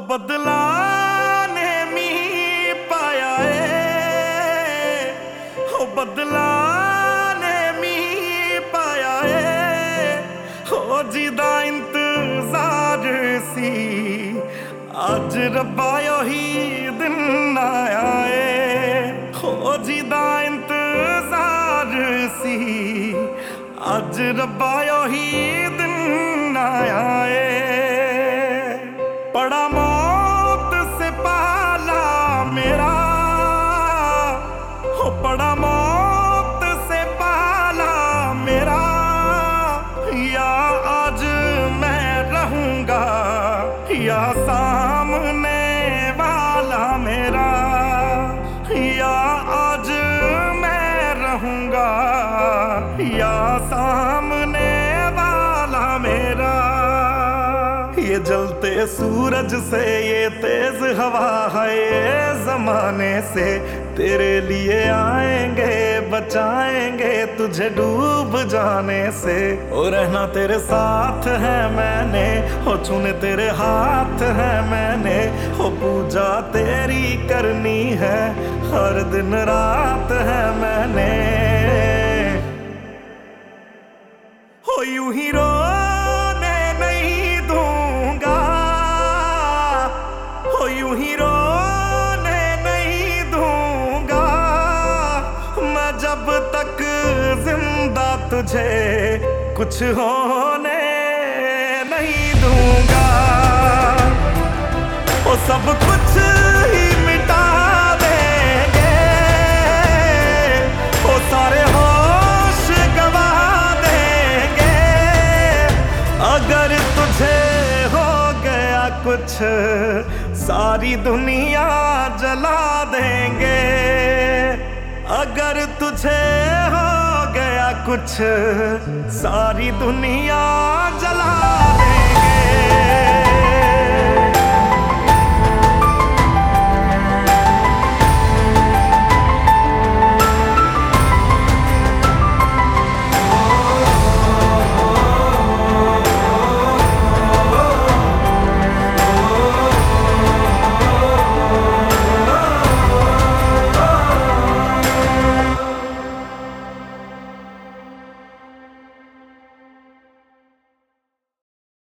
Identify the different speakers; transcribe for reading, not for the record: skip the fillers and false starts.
Speaker 1: बदला ने मी पाया है, हो बदला ने मी पाया है, हो जिदा इंतजार सी अज रब्बा ही दिन आया है, हो जिदा इंतजार सी अज रब्बा ही दिन आया है। पड़ा मौत से पाला मेरा, हो पड़ा मौत से पाला मेरा, या आज मैं रहूंगा या सामने वाला मेरा, या आज मैं रहूंगा या सामने वाला मेरा। ये जलते सूरज से ये तेज हवा है, ये जमाने से तेरे लिए आएंगे, बचाएंगे तुझे डूब जाने से। ओ रहना तेरे साथ है मैंने, हो छूने तेरे हाथ है मैंने, हो पूजा तेरी करनी है हर दिन रात है मैंने। हो यूं ही रोने नहीं दूंगा, हो यूं ही रोने नहीं दूंगा, मैं जब तक जिंदा तुझे कुछ होने नहीं दूंगा। वो सब कुछ ही मिटा देंगे, वो सारे होश गवा देंगे, अगर तुझे हो गया कुछ सारी दुनिया जला देंगे, अगर तुझे हो गया कुछ सारी दुनिया जला